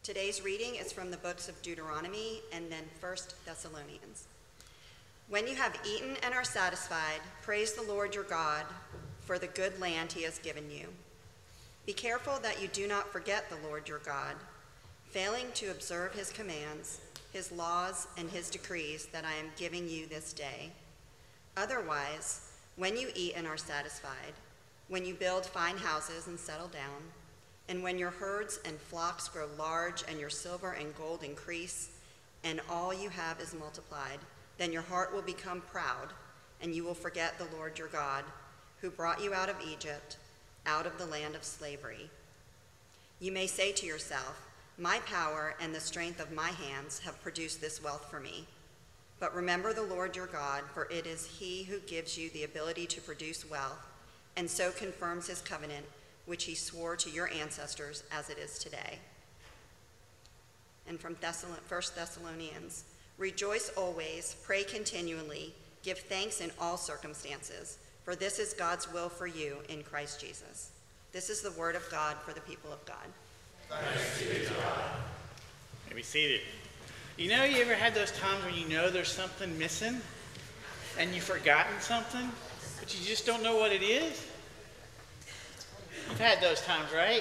Today's reading is from the books of Deuteronomy and then 1 Thessalonians. When you have eaten and are satisfied, praise the Lord your God for the good land he has given you. Be careful that you do not forget the Lord your God, failing to observe his commands, his laws, and his decrees that I am giving you this day. Otherwise, when you eat and are satisfied, when you build fine houses and settle down, and when your herds and flocks grow large and your silver and gold increase, and all you have is multiplied, then your heart will become proud, and you will forget the Lord your God, who brought you out of Egypt, out of the land of slavery. You may say to yourself, my power and the strength of my hands have produced this wealth for me. But remember the Lord your God, for it is he who gives you the ability to produce wealth, and so confirms his covenant, which he swore to your ancestors as it is today. And from 1 Thessalonians, rejoice always, pray continually, give thanks in all circumstances, for this is God's will for you in Christ Jesus. This is the word of God for the people of God. Thanks be to God. You may be seated. You know, you ever had those times when you know there's something missing and you've forgotten something, but you just don't know what it is? You've had those times, right?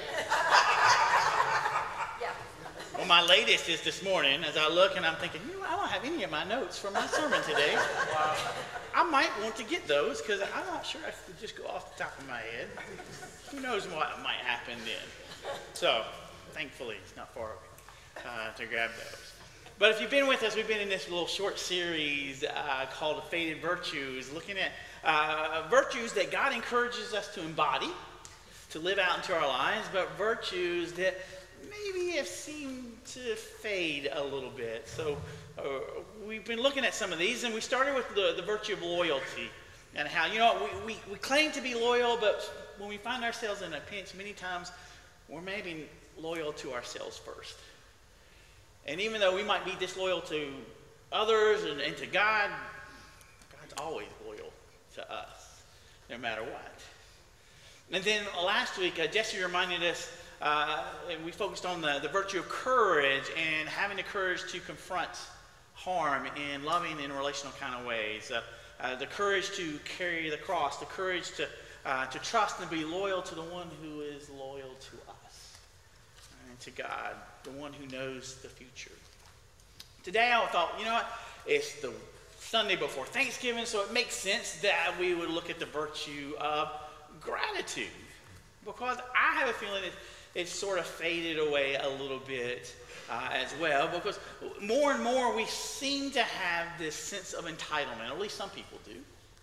Yeah. Well, my latest is this morning as I look and I'm thinking, you know, I don't have any of my notes from my sermon today. I might want to get those because I'm not sure I could just go off the top of my head. Who knows what might happen then? So, thankfully, it's not far away to grab those. But if you've been with us, we've been in this little short series called Faded Virtues, looking at virtues that God encourages us to embody, to live out into our lives, but virtues that maybe have seemed to fade a little bit. So we've been looking at some of these, and we started with the virtue of loyalty and how, you know, we claim to be loyal, but when we find ourselves in a pinch, many times we're maybe loyal to ourselves first. And even though we might be disloyal to others and to God, God's always loyal to us, no matter what. And then last week, Jesse reminded us, and we focused on the virtue of courage and having the courage to confront harm in loving and relational kind of ways. The courage to carry the cross, the courage to trust and be loyal to the one who is loyal to us, and to God, the one who knows the future. Today I thought, you know what, it's the Sunday before Thanksgiving, so it makes sense that we would look at the virtue of gratitude, because I have a feeling it's sort of faded away a little bit as well, because more and more we seem to have this sense of entitlement, at least some people do,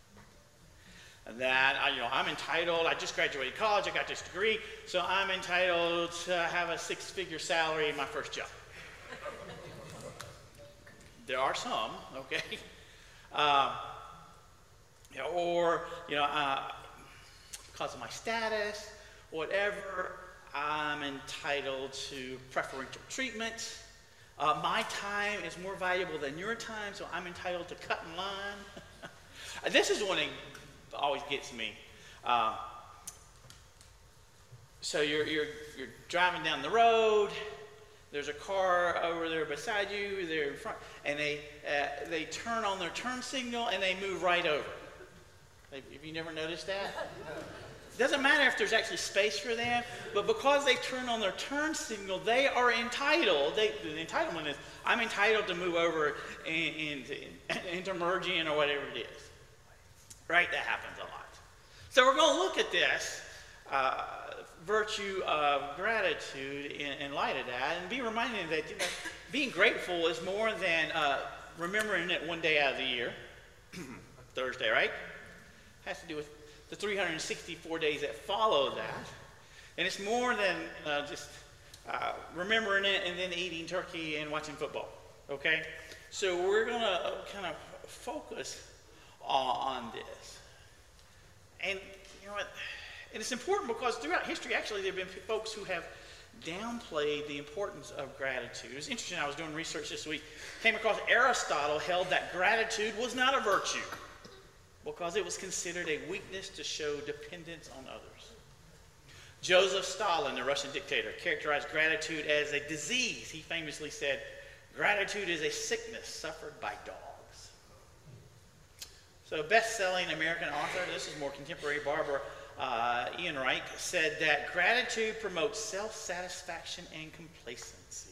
that I'm entitled, I just graduated college, I got this degree, so I'm entitled to have a six-figure salary in my first job. There are some, okay, because of my status, whatever, I'm entitled to preferential treatment. My time is more valuable than your time, so I'm entitled to cut in line. This is one that always gets me. So you're driving down the road. There's a car over there beside you. They're in front, and they turn on their turn signal and they move right over. Have you never noticed that? It doesn't matter if there's actually space for them, but because they turn on their turn signal, they are entitled. The entitlement is, I'm entitled to move over into merging or whatever it is. Right? That happens a lot. So we're going to look at this virtue of gratitude in light of that, and be reminded that being grateful is more than remembering it one day out of the year, Thursday, right? Has to do with the 364 days that follow that. And it's more than just remembering it and then eating turkey and watching football, okay? So we're going to kind of focus on this. And you know what? And it's important because throughout history, actually, there have been folks who have downplayed the importance of gratitude. It was interesting, I was doing research this week, came across Aristotle held that gratitude was not a virtue because it was considered a weakness to show dependence on others. Joseph Stalin, the Russian dictator, characterized gratitude as a disease. He famously said, "Gratitude is a sickness suffered by dogs." So a best-selling American author, this is more contemporary, Barbara Ehrenreich, said that gratitude promotes self-satisfaction and complacency.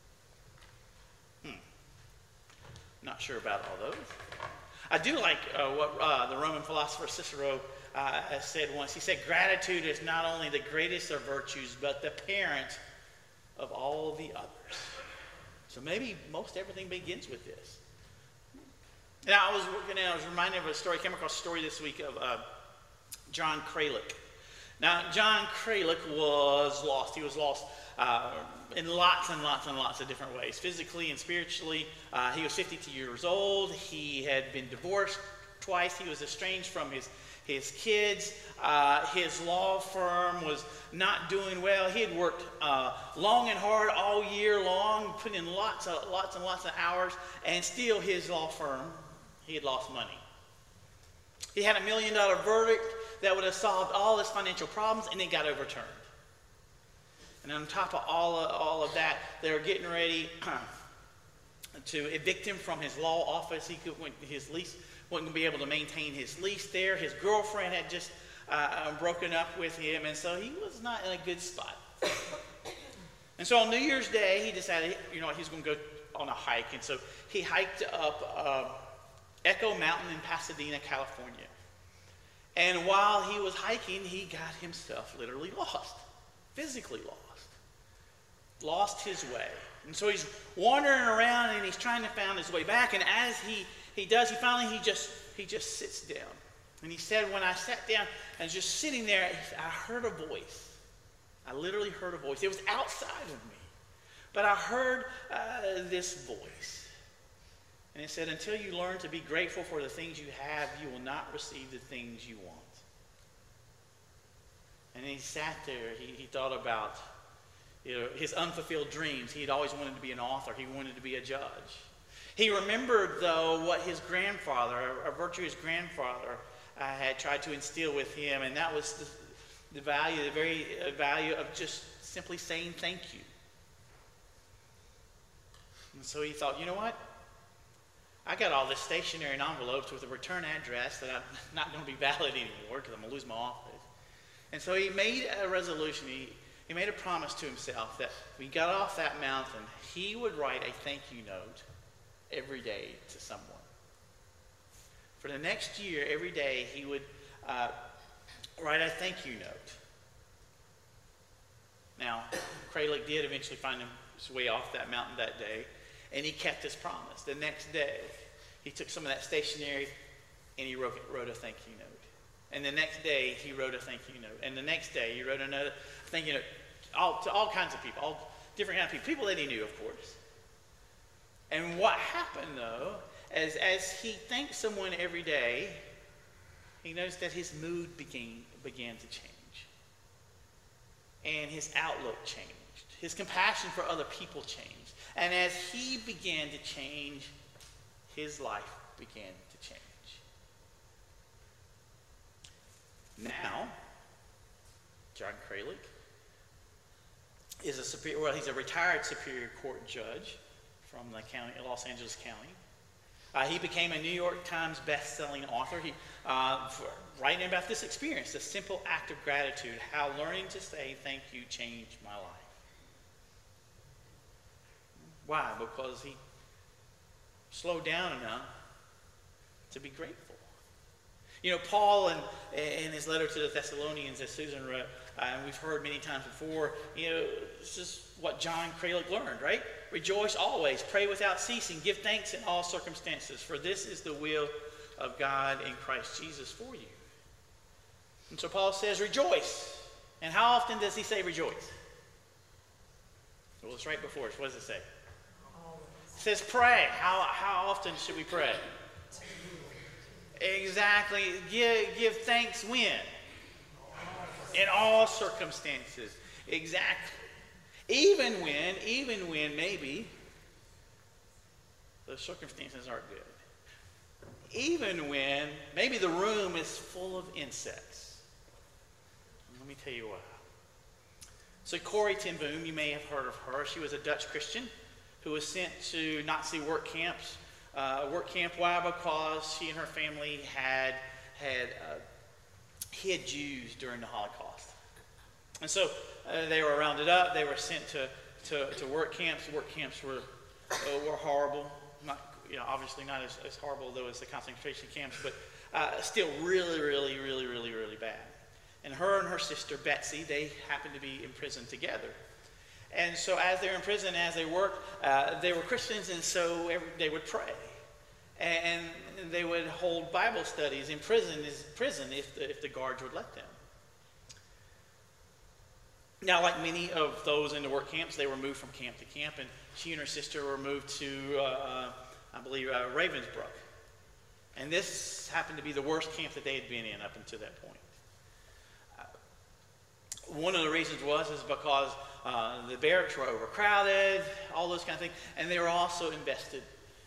Not sure about all those. I do like what the Roman philosopher Cicero said once. He said, "Gratitude is not only the greatest of virtues, but the parent of all the others." So maybe most everything begins with this. Now, I was reminded of a story. I came across a story this week of John Kralik. Now, John Kralik was lost. He was lost in lots and lots and lots of different ways, physically and spiritually. He was 52 years old. He had been divorced twice. He was estranged from his kids. His law firm was not doing well. He had worked long and hard all year long, put in lots and lots of hours, and still his law firm, he had lost money. He had $1 million verdict that would have solved all his financial problems, and it got overturned. And on top of all of that, they were getting ready to evict him from his law office. His lease wasn't going to be able to maintain his lease there. His girlfriend had just broken up with him, and so he was not in a good spot. And so on New Year's Day, he decided, he was going to go on a hike. And so he hiked up Echo Mountain in Pasadena, California. And while he was hiking, he got himself literally lost, physically lost his way. And so he's wandering around and he's trying to find his way back. And as he does, he just sits down. And he said, "When I sat down and just sitting there, I heard a voice. I literally heard a voice. It was outside of me, but I heard this voice. And it said, until you learn to be grateful for the things you have, you will not receive the things you want." And he sat there. He thought about his unfulfilled dreams. He had always wanted to be an author. He wanted to be a judge. He remembered, though, what his grandfather, a virtuous grandfather, had tried to instill with him, and that was the very value of just simply saying thank you. And so he thought, you know what? I got all this stationery and envelopes with a return address that I'm not going to be valid anymore because I'm going to lose my office. And so he made a resolution. He made a promise to himself that when he got off that mountain, he would write a thank you note every day to someone. For the next year, every day, he would write a thank you note. Now, Kralik did eventually find his way off that mountain that day, and he kept his promise. The next day, he took some of that stationery and he wrote a thank you note. And the next day, he wrote a thank you note. And the next day, he wrote another thank you note to all kinds of people, all different kinds of people that he knew, of course. And what happened, though, as he thanked someone every day, he noticed that his mood began to change. And his outlook changed. His compassion for other people changed. And as he began to change, his life began to change. Now, John Kralik is he's a retired Superior Court judge from the county, Los Angeles County. He became a New York Times best-selling author. Writing about this experience, the simple act of gratitude, how learning to say thank you changed my life. Why? Because he slowed down enough to be grateful. Paul in his letter to the Thessalonians, as Susan wrote, and we've heard many times before, it's just what John Kralik learned, right? Rejoice always, pray without ceasing, give thanks in all circumstances, for this is the will of God in Christ Jesus for you. And so Paul says, rejoice. And how often does he say rejoice? Well, it's right before us. What does it say? It says pray. How often should we pray? Exactly. Give thanks when? In all circumstances. Exactly. Even when maybe the circumstances aren't good. Even when maybe the room is full of insects. Let me tell you why. So Corrie ten Boom, you may have heard of her. She was a Dutch Christian who was sent to Nazi work camps. Why? Because she and her family had hid Jews during the Holocaust. And so they were rounded up. They were sent to work camps. Work camps were horrible. Obviously not as horrible though as the concentration camps, but still really, really, really, really, really bad. And her sister Betsy, they happened to be in prison together. And so as they were in prison, as they worked, they were Christians, and so they would pray. And they would hold Bible studies in prison if the guards would let them. Now, like many of those in the work camps, they were moved from camp to camp, and she and her sister were moved to, I believe, Ravensbrück. And this happened to be the worst camp that they had been in up until that point. One of the reasons was because the barracks were overcrowded, all those kind of things, and they were also infested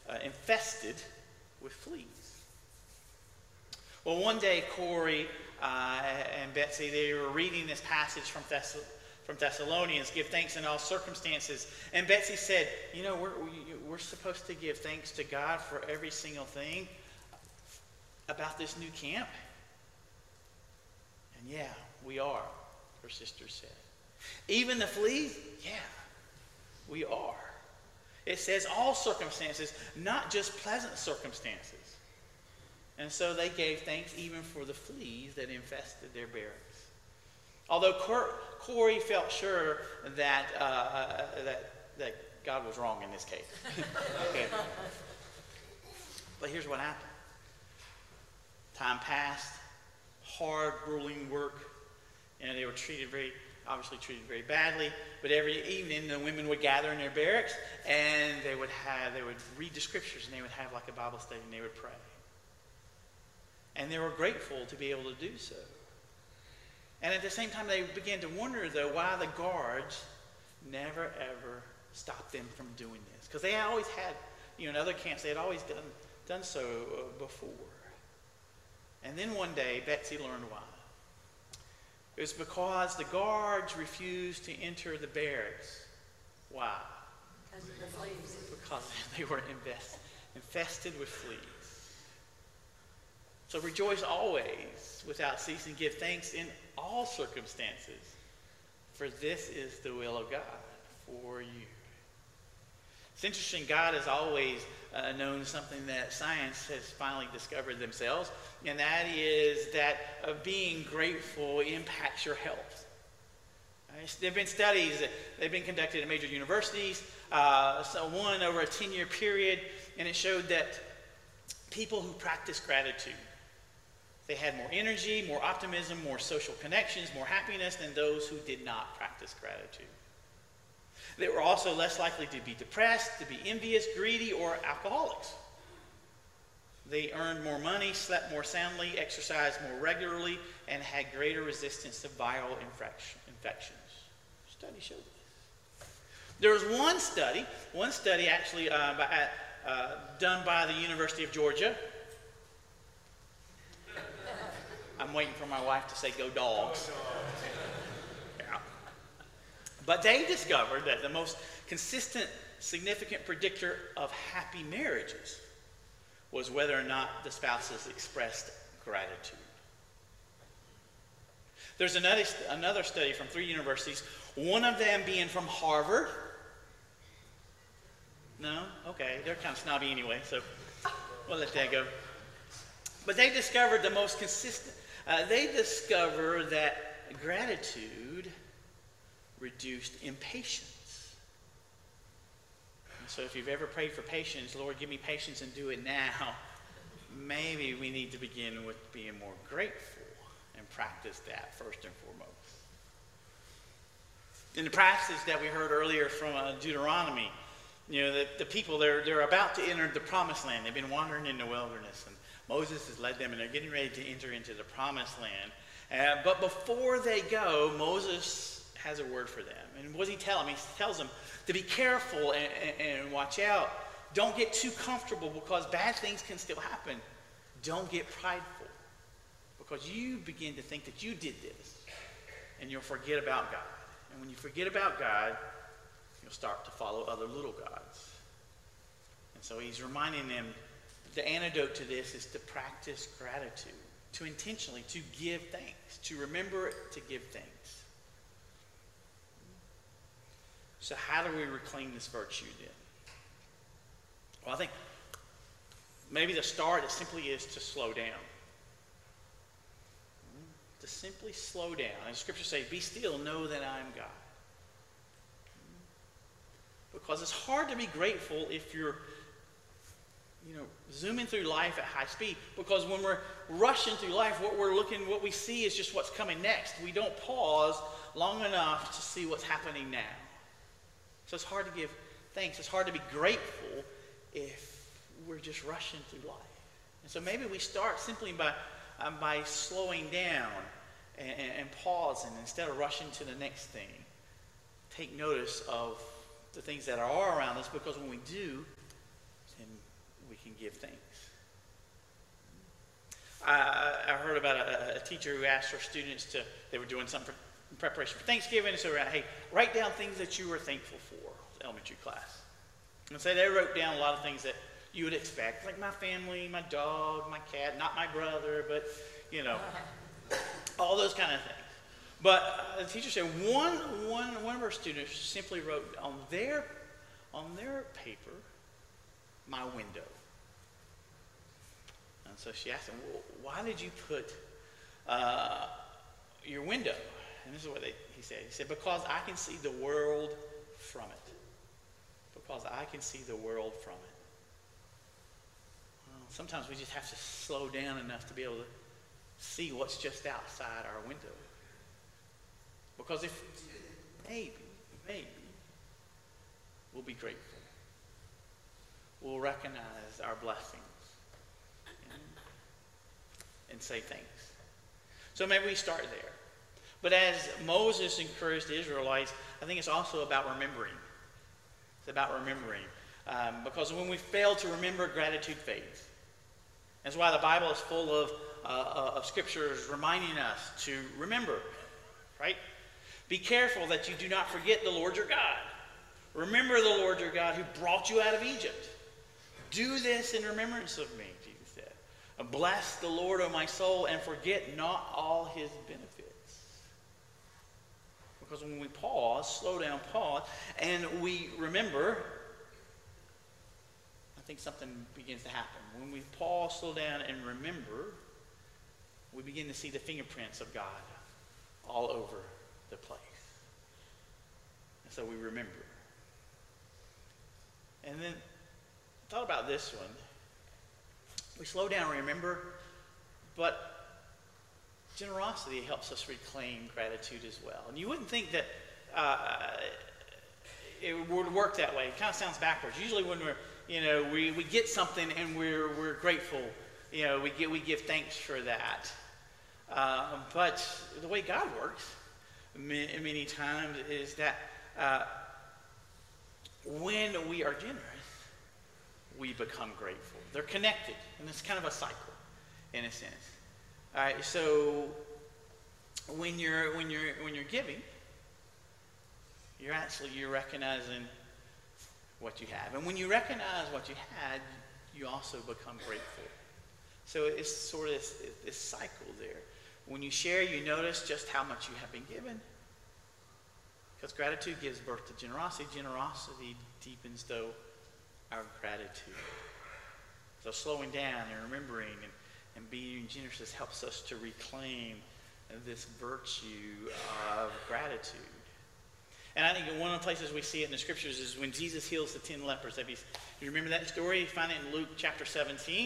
with fleas. Well, one day, Corrie and Betsy, they were reading this passage from Thessalonians, give thanks in all circumstances. And Betsy said, we're supposed to give thanks to God for every single thing about this new camp. And yeah, we are, her sister said. Even the fleas? Yeah, we are. It says all circumstances, not just pleasant circumstances. And so they gave thanks even for the fleas that infested their barracks. Although Corrie felt sure that God was wrong in this case. Okay. But here's what happened. Time passed. Hard, grueling work. And they were obviously treated very badly. But every evening the women would gather in their barracks and they would read the scriptures, and they would have like a Bible study, and they would pray. And they were grateful to be able to do so. And at the same time, they began to wonder, though, why the guards never, ever stopped them from doing this. Because they always had, in other camps, they had always done so before. And then one day, Betsy learned why. It was because the guards refused to enter the barracks. Why? Because of the fleas. Because they were infested with fleas. So rejoice always without ceasing. Give thanks in all circumstances, for this is the will of God for you. It's interesting, God has always known something that science has finally discovered themselves, and that is that being grateful impacts your health. There have been studies that have been conducted at major universities, one over a 10-year period, and it showed that people who practice gratitude, they had more energy, more optimism, more social connections, more happiness than those who did not practice gratitude. They were also less likely to be depressed, to be envious, greedy, or alcoholics. They earned more money, slept more soundly, exercised more regularly, and had greater resistance to viral infections. Study showed this. There was one study actually done by the University of Georgia. I'm waiting for my wife to say, "Go Dogs." Yeah. But they discovered that the most consistent, significant predictor of happy marriages was whether or not the spouses expressed gratitude. There's another study from 3 universities, one of them being from Harvard. No? Okay, they're kind of snobby anyway, so we'll let that go. But they discovered the most consistent. They discovered that gratitude reduced impatience. And so if you've ever prayed for patience, Lord, give me patience and do it now, maybe we need to begin with being more grateful and practice that first and foremost. In the passage that we heard earlier from Deuteronomy, the people, they're about to enter the promised land. They've been wandering in the wilderness, and Moses has led them, and they're getting ready to enter into the promised land. But before they go, Moses has a word for them. And what does he tell them? He tells them to be careful and watch out. Don't get too comfortable, because bad things can still happen. Don't get prideful, because you begin to think that you did this, and you'll forget about God. And when you forget about God, you'll start to follow other little gods. And so he's reminding them the antidote to this is to practice gratitude, to intentionally, to give thanks, to remember to give thanks. So how do we reclaim this virtue then? Well, I think maybe the start simply is to slow down. To simply slow down. As Scripture says, be still, know that I am God. Because it's hard to be grateful if you're, zooming through life at high speed. Because when we're rushing through life, what we see is just what's coming next. We don't pause long enough to see what's happening now. So it's hard to give thanks. It's hard to be grateful if we're just rushing through life. And so maybe we start simply by slowing down and pausing instead of rushing to the next thing. Take notice of the things that are around us, because when we do, then we can give thanks. I heard about a teacher who asked her students they were doing something in preparation for Thanksgiving, so hey, write down things that you were thankful for, elementary class. And so they wrote down a lot of things that you would expect, like my family, my dog, my cat, not my brother, but, all those kind of things. But the teacher said one of her students simply wrote on their paper, my window. And so she asked him, well, why did you put your window? And this is what he said. He said, because I can see the world from it. Because I can see the world from it. Well, sometimes we just have to slow down enough to be able to see what's just outside our window. Because if maybe, we'll be grateful. We'll recognize our blessings and say thanks. So maybe we start there. But as Moses encouraged the Israelites, I think it's also about remembering. It's about remembering. Because when we fail to remember, gratitude fades. That's why the Bible is full of scriptures reminding us to remember, right? Be careful that you do not forget the Lord your God. Remember the Lord your God who brought you out of Egypt. Do this in remembrance of me, Jesus said. Bless the Lord, O my soul, and forget not all his benefits. Because when we pause, slow down, pause, and we remember, I think something begins to happen. When we pause, slow down, and remember, we begin to see the fingerprints of God all over the place. And so we remember. And then I thought about this one. We slow down and remember, but generosity helps us reclaim gratitude as well. And you wouldn't think that it would work that way. It kind of sounds backwards. Usually when we get something and we're grateful, we give thanks for that. But the way God works many times is that when we are generous, we become grateful. They're connected, and it's kind of a cycle in a sense. All right, so when you're giving, you're recognizing what you have, and when you recognize what you had, you also become grateful. So it's sort of this cycle there. When you share, you notice just how much you have been given. Because gratitude gives birth to generosity. Generosity deepens, though, our gratitude. So slowing down and remembering and being generous helps us to reclaim this virtue of gratitude. And I think one of the places we see it in the scriptures is when Jesus heals the 10 lepers. You remember that story? You find it in Luke chapter 17.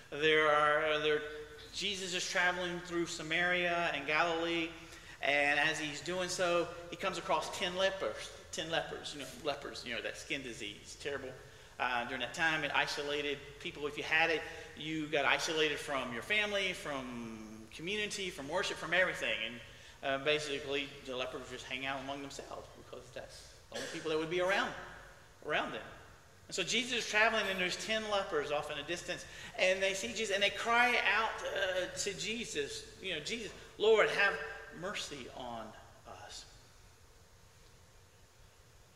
Jesus is traveling through Samaria and Galilee, and as he's doing so, he comes across 10 lepers. 10 lepers, that skin disease, terrible. During that time, it isolated people. If you had it, you got isolated from your family, from community, from worship, from everything. And basically, the lepers just hang out among themselves because that's the only people that would be around them. And so Jesus is traveling, and there's 10 lepers off in a distance, and they see Jesus, and they cry out to Jesus, Jesus, Lord, have mercy on us.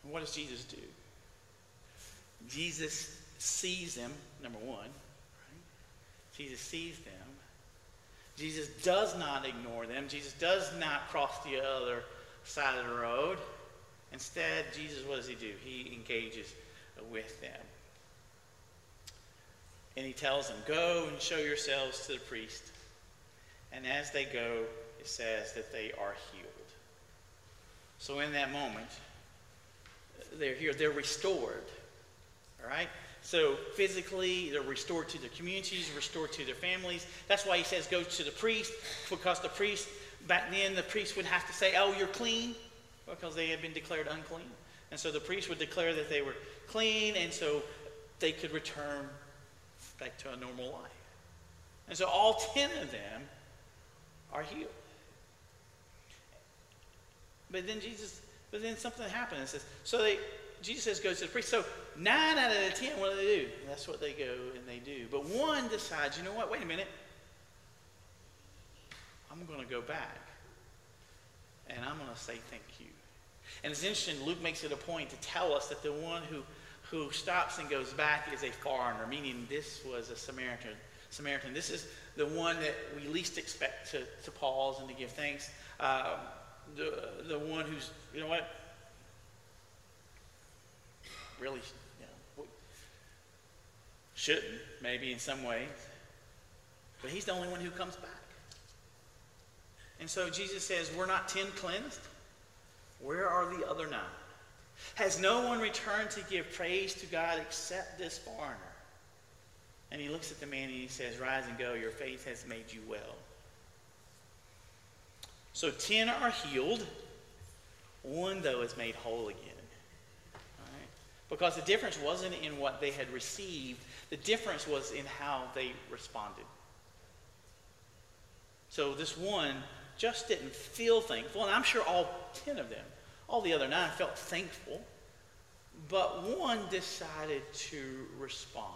And what does Jesus do? Jesus sees them, number one. Right? Jesus sees them. Jesus does not ignore them. Jesus does not cross the other side of the road. Instead, Jesus, what does he do? He engages with them. And he tells them, go and show yourselves to the priest. And as they go, it says that they are healed. So in that moment, they're here. They're restored. All right? So physically, they're restored to their communities, restored to their families. That's why he says go to the priest, because the priest, back then, the priest would have to say, oh, you're clean, because they had been declared unclean. And so the priest would declare that they were clean, and so they could return back to a normal life. And so all 10 of them are healed. But then something happened. It says, Jesus says go to the priest. So 9 out of the 10, what do? That's what they go and they do. But one decides, you know what, wait a minute. I'm going to go back. And I'm going to say thank you. And it's interesting, Luke makes it a point to tell us that the one who stops and goes back is a foreigner, meaning this was a Samaritan. This is the one that we least expect to pause and to give thanks. The one who's, you know what, really, shouldn't, maybe in some ways. But he's the only one who comes back. And so Jesus says, we're not 10 cleansed. Where are the other 9? Has no one returned to give praise to God except this foreigner? And he looks at the man and he says, rise and go, your faith has made you well. So 10 are healed. 1, though, is made whole again. All right? Because the difference wasn't in what they had received. The difference was in how they responded. So this one just didn't feel thankful. And I'm sure all 10 of them, all the other 9 felt thankful. But one decided to respond.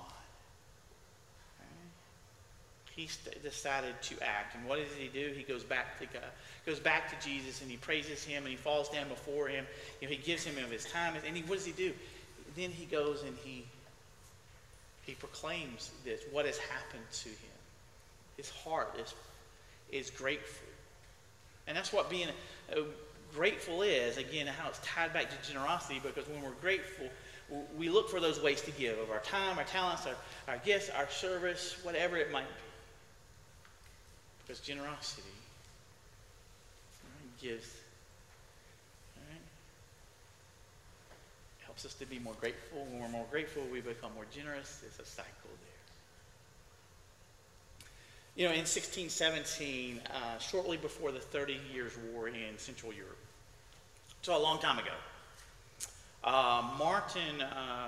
He decided to act. And what does he do? He goes back to God, goes back to Jesus, and he praises him, and he falls down before him. He gives him of his time. And what does he do? Then he goes and he proclaims this, what has happened to him. His heart is grateful. And that's what being grateful is. Again, how it's tied back to generosity, because when we're grateful, we look for those ways to give, of our time, our talents, our gifts, our service, whatever it might be. Because generosity gives, helps us to be more grateful. When we're more grateful, we become more generous. It's a cycle there. In 1617, shortly before the 30 Years' War in Central Europe, so a long time ago, Martin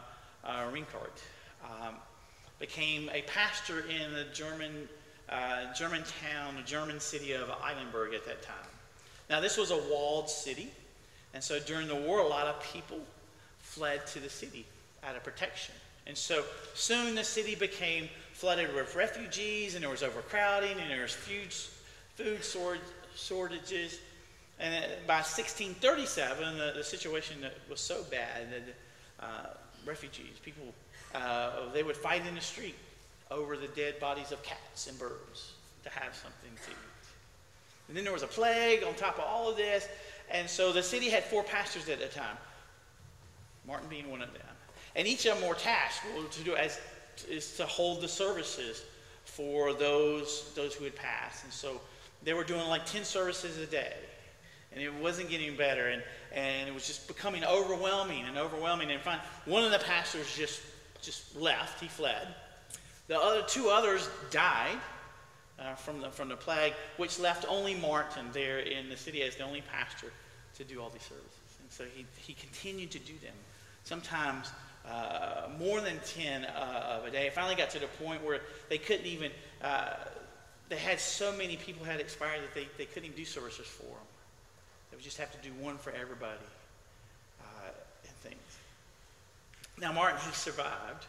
Rinkart became a pastor in the German town, the German city of Eilenburg at that time. Now, this was a walled city, and so during the war, a lot of people fled to the city out of protection. And so soon the city became flooded with refugees, and there was overcrowding, and there was food shortages. And by 1637, the situation was so bad that refugees, people, they would fight in the street over the dead bodies of cats and birds to have something to eat. And then there was a plague on top of all of this, and so the city had 4 pastors at the time, Martin being one of them. And each of them were tasked to do is to hold the services for those who had passed. And so they were doing like 10 services a day. And it wasn't getting better, and it was just becoming overwhelming. And finally, one of the pastors just left. He fled. The other 2 others died from the plague, which left only Martin there in the city as the only pastor to do all these services. And so he continued to do them, sometimes more than 10 of a day. It finally got to the point where they couldn't even, they had so many people had expired that they couldn't even do services for them. They would just have to do one for everybody and things. Now, Martin, he survived.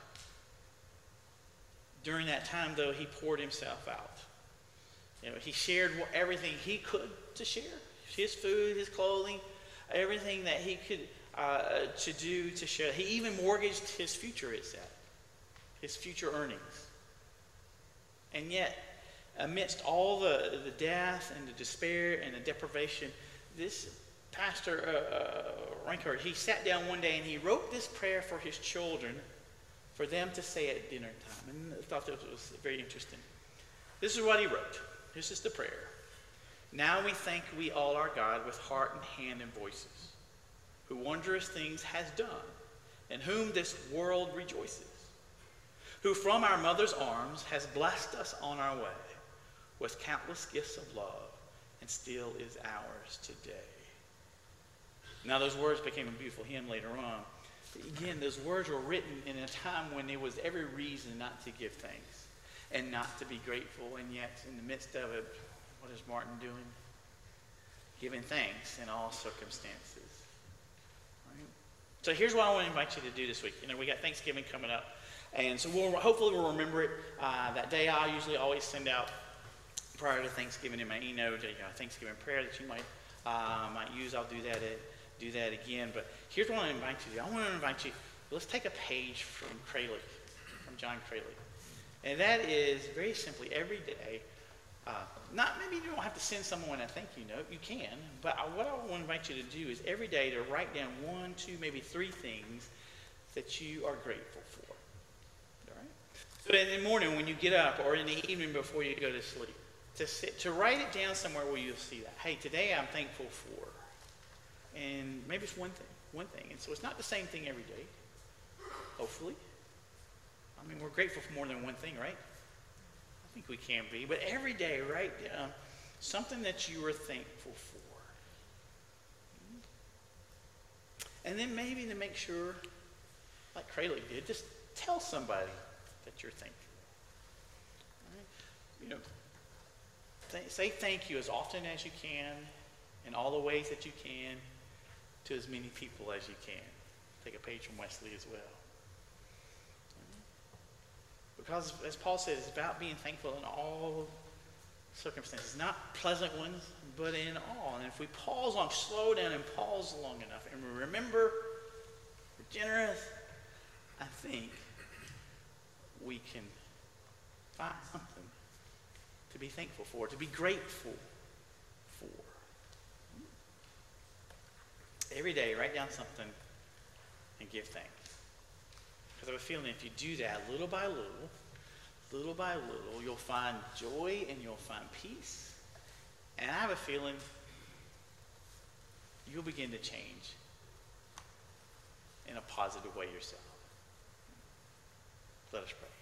During that time, though, he poured himself out. He shared everything he could to share. His food, his clothing, everything that he could to do to share. He even mortgaged his future, it said, his future earnings. And yet, amidst all the death and the despair and the deprivation, this Pastor Rankard, he sat down one day and he wrote this prayer for his children for them to say at dinner time. And I thought that was very interesting. This is what he wrote. This is the prayer. Now we thank we all our God with heart and hand and voices, who wondrous things has done, in whom this world rejoices, who from our mother's arms has blessed us on our way with countless gifts of love, and still is ours today. Now those words became a beautiful hymn later on. But again, those words were written in a time when there was every reason not to give thanks and not to be grateful, and yet in the midst of it, what is Martin doing? Giving thanks in all circumstances. Right? So here's what I want to invite you to do this week. We got Thanksgiving coming up, and so hopefully we'll remember it. That day I usually always send out prior to Thanksgiving in my e-note, a Thanksgiving prayer that you might use. I'll do that again. But here's what I want to invite you to do. I want to invite you, let's take a page from Craylick, from John Craylick. And that is very simply every day, maybe you don't have to send someone a thank you note, you can, but what I want to invite you to do is every day to write down 1, 2, maybe 3 things that you are grateful for. All right? So in the morning when you get up, or in the evening before you go to sleep, to write it down somewhere where you'll see that. Hey, today I'm thankful for. And maybe it's one thing. And so it's not the same thing every day, hopefully. I mean, we're grateful for more than one thing, right? I think we can be. But every day, write down something that you are thankful for. And then maybe to make sure, like Craylick did, just tell somebody that you're thankful. Right? Say thank you as often as you can, in all the ways that you can, to as many people as you can. Take a page from Wesley as well. Because, as Paul said, it's about being thankful in all circumstances. Not pleasant ones, but in all. And if we slow down and pause long enough, and we remember, we're generous, I think we can find something to be thankful for, to be grateful for. Every day, write down something and give thanks. Because I have a feeling if you do that little by little, you'll find joy and you'll find peace. And I have a feeling you'll begin to change in a positive way yourself. Let us pray.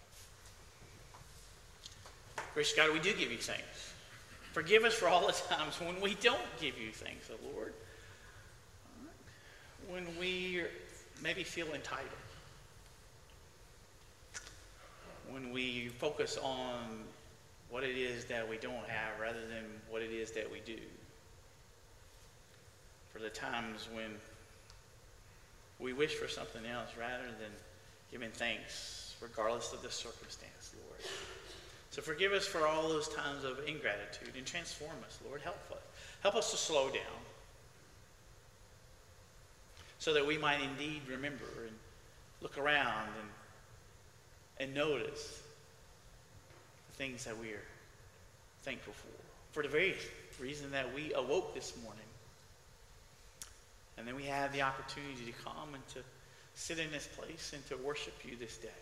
Gracious God, we do give you thanks. Forgive us for all the times when we don't give you thanks, O Lord. When we maybe feel entitled. When we focus on what it is that we don't have rather than what it is that we do. For the times when we wish for something else rather than giving thanks regardless of the circumstance, Lord. So forgive us for all those times of ingratitude and transform us, Lord. Help us. Help us to slow down so that we might indeed remember and look around and notice the things that we are thankful for the very reason that we awoke this morning. And then we have the opportunity to come and to sit in this place and to worship you this day.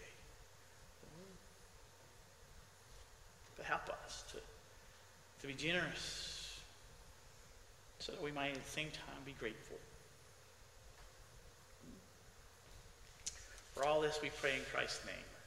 But help us to be generous so that we might at the same time be grateful. For all this we pray in Christ's name.